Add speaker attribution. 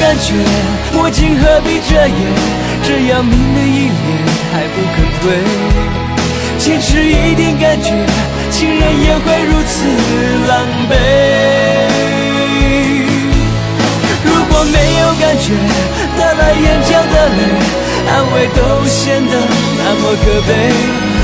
Speaker 1: 感觉，我竟何必遮掩？这样明了一脸还不肯退，坚持一点感觉，情人也会如此狼狈。如果没有感觉，哪来眼角的泪？安慰都显得那么可悲。